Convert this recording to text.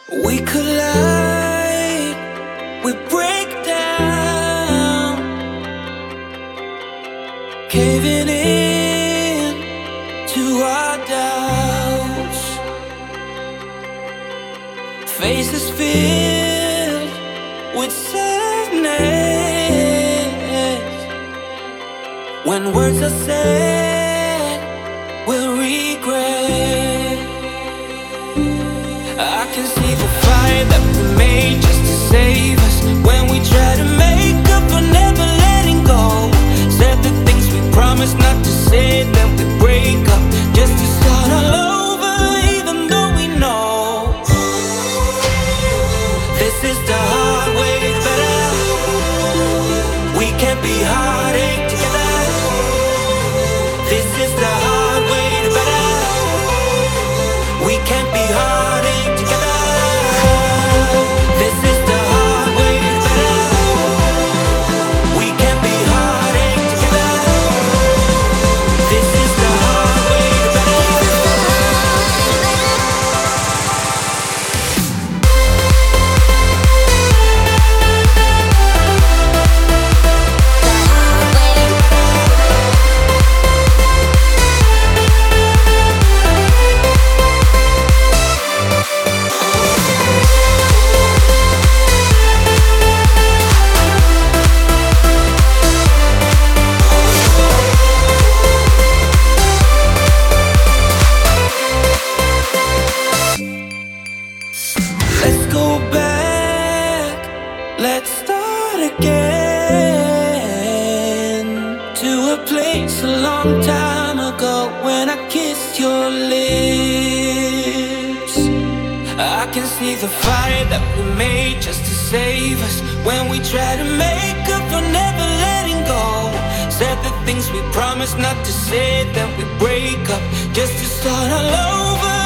We collide, we break down, caving in to our doubts. Faces filled with sadness. When words are said, we'll regret. I can see the fire that we made just to save us. When we try to make up for never letting go. Said the things we promised not to say, then we break up just to start all over, even though we know this is the hard way better. We can't be heartache together. This is the hard way better. We can't be heartache together. This is the hard way better. We can't be heartache together. This is the hard way better. Let's go back, let's start again, to a place a long time ago when I kissed your lips. I can see the fire that we made just to save us. When we try to make up for never letting go. Said the things we promised not to say, then we break up just to start all over,